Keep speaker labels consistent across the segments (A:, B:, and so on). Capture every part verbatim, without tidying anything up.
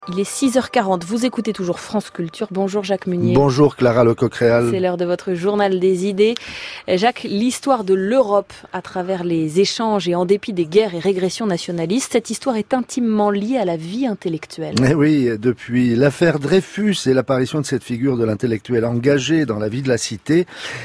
A: Il est six heures quarante, vous écoutez toujours France Culture. Bonjour Jacques Munier.
B: Bonjour Clara Lecoq-Réal.
A: C'est l'heure de votre journal des idées. Jacques, l'histoire de l'Europe à travers les échanges et en dépit des guerres et régressions nationalistes, cette histoire est intimement liée à la vie intellectuelle.
B: Eh oui, depuis l'affaire Dreyfus et l'apparition de cette figure de l'intellectuel engagé dans la vie de la cité,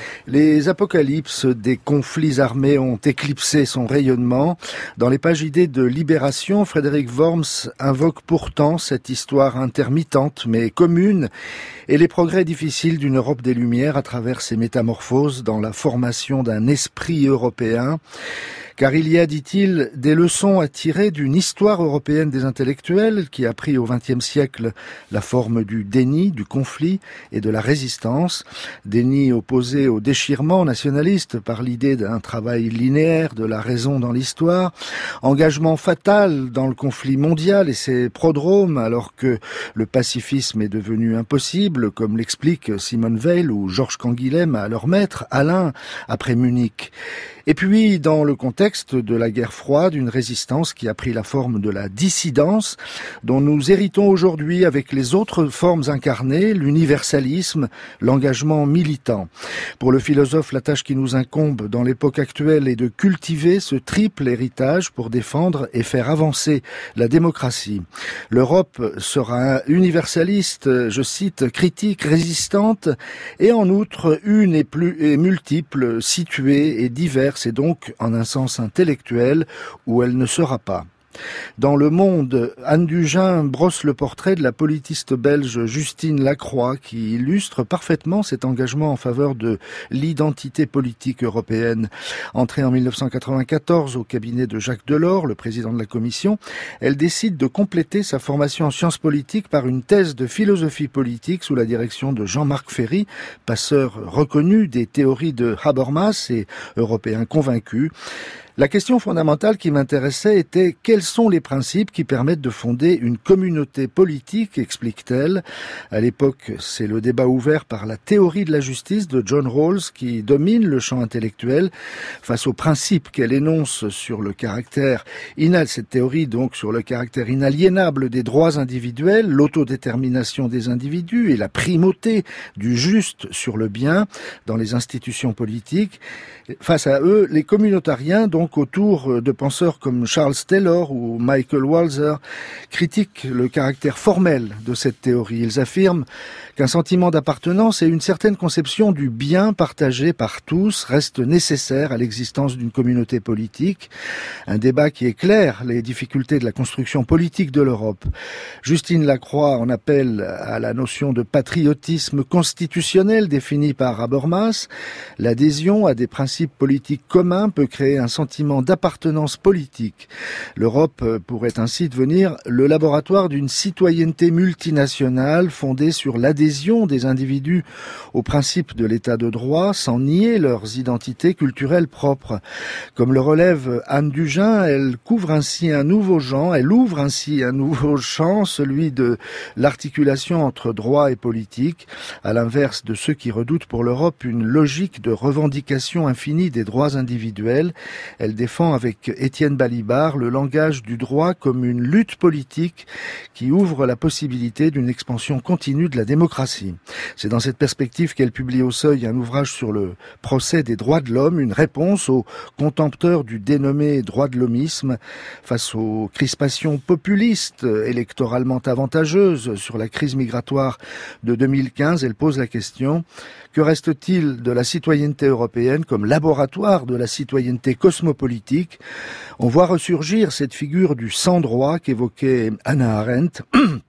B: les apocalypses des conflits armés ont éclipsé son rayonnement. Dans les pages idées de Libération, Frédéric Worms invoque pourtant cette histoire intermittente mais commune et les progrès difficiles d'une Europe des Lumières à travers ses métamorphoses dans la formation d'un esprit européen. Car il y a, dit-il, des leçons à tirer d'une histoire européenne des intellectuels qui a pris au vingtième siècle la forme du déni, du conflit et de la résistance. Déni opposé au déchirement nationaliste par l'idée d'un travail linéaire de la raison dans l'histoire. Engagement fatal dans le conflit mondial et ses prodromes alors que le pacifisme est devenu impossible, comme l'explique Simone Weil ou Georges Canguilhem à leur maître, Alain, après Munich. Et puis, dans le contexte de la guerre froide, une résistance qui a pris la forme de la dissidence, dont nous héritons aujourd'hui avec les autres formes incarnées, l'universalisme, l'engagement militant. Pour le philosophe, la tâche qui nous incombe dans l'époque actuelle est de cultiver ce triple héritage pour défendre et faire avancer la démocratie. L'Europe sera universaliste, je cite, critique, résistante, et en outre une et plus et multiple, située et diverse, c'est donc en un sens intellectuel où elle ne sera pas. Dans Le Monde, Anne Dugin brosse le portrait de la politiste belge Justine Lacroix qui illustre parfaitement cet engagement en faveur de l'identité politique européenne. Entrée en mille neuf cent quatre-vingt-quatorze au cabinet de Jacques Delors, le président de la Commission, elle décide de compléter sa formation en sciences politiques par une thèse de philosophie politique sous la direction de Jean-Marc Ferry, passeur reconnu des théories de Habermas et européen convaincu. La question fondamentale qui m'intéressait était quels sont les principes qui permettent de fonder une communauté politique, explique-t-elle. À l'époque, c'est le débat ouvert par la théorie de la justice de John Rawls qui domine le champ intellectuel face aux principes qu'elle énonce sur le caractère inal, cette théorie donc sur le caractère inaliénable des droits individuels, l'autodétermination des individus et la primauté du juste sur le bien dans les institutions politiques. Face à eux, les communautariens donc autour de penseurs comme Charles Taylor ou Michael Walzer, critiquent le caractère formel de cette théorie. Ils affirment qu'un sentiment d'appartenance et une certaine conception du bien partagé par tous restent nécessaires à l'existence d'une communauté politique. Un débat qui éclaire les difficultés de la construction politique de l'Europe. Justine Lacroix en appelle à la notion de patriotisme constitutionnel définie par Habermas. L'adhésion à des principes politiques communs peut créer un sentiment d'appartenance politique. L'Europe pourrait ainsi devenir le laboratoire d'une citoyenneté multinationale fondée sur l'adhésion des individus aux principes de l'état de droit sans nier leurs identités culturelles propres. Comme le relève Anne Dugin, elle couvre ainsi un nouveau genre, elle ouvre ainsi un nouveau champ, celui de l'articulation entre droit et politique, à l'inverse de ceux qui redoutent pour l'Europe une logique de revendication infinie des droits individuels. Elle défend avec Étienne Balibar le langage du droit comme une lutte politique qui ouvre la possibilité d'une expansion continue de la démocratie. C'est dans cette perspective qu'elle publie au Seuil un ouvrage sur le procès des droits de l'homme, une réponse aux contempteurs du dénommé droit de l'hommisme face aux crispations populistes électoralement avantageuses sur la crise migratoire de deux mille quinze. Elle pose la question: que reste-t-il de la citoyenneté européenne comme laboratoire de la citoyenneté cosmopolitique? On voit ressurgir cette figure du sans-droit qu'évoquait Hannah Arendt.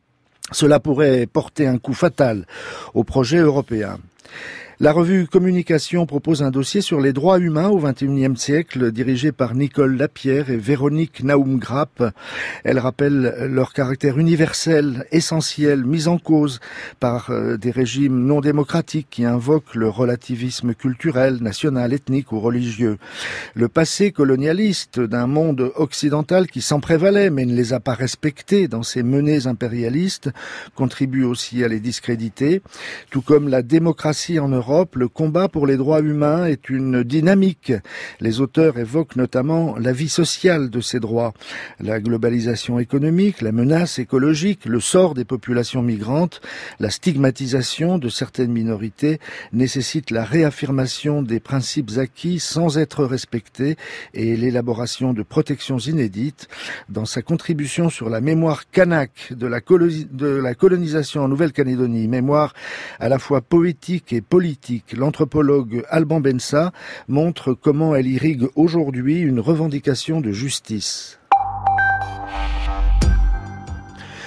B: Cela pourrait porter un coup fatal au projet européen. La revue Communication propose un dossier sur les droits humains au vingt et unième siècle, dirigé par Nicole Lapierre et Véronique Naum-Grapp. Elle rappelle leur caractère universel, essentiel, mis en cause par euh, des régimes non démocratiques qui invoquent le relativisme culturel, national, ethnique ou religieux. Le passé colonialiste d'un monde occidental qui s'en prévalait mais ne les a pas respectés dans ses menées impérialistes contribue aussi à les discréditer, tout comme la démocratie en Europe Europe, le combat pour les droits humains est une dynamique. Les auteurs évoquent notamment la vie sociale de ces droits, la globalisation économique, la menace écologique, le sort des populations migrantes, la stigmatisation de certaines minorités nécessite la réaffirmation des principes acquis sans être respectés et l'élaboration de protections inédites. Dans sa contribution sur la mémoire kanak de la, colo- de la colonisation en Nouvelle-Calédonie, mémoire à la fois poétique et politique, l'anthropologue Alban Bensa montre comment elle irrigue aujourd'hui une revendication de justice.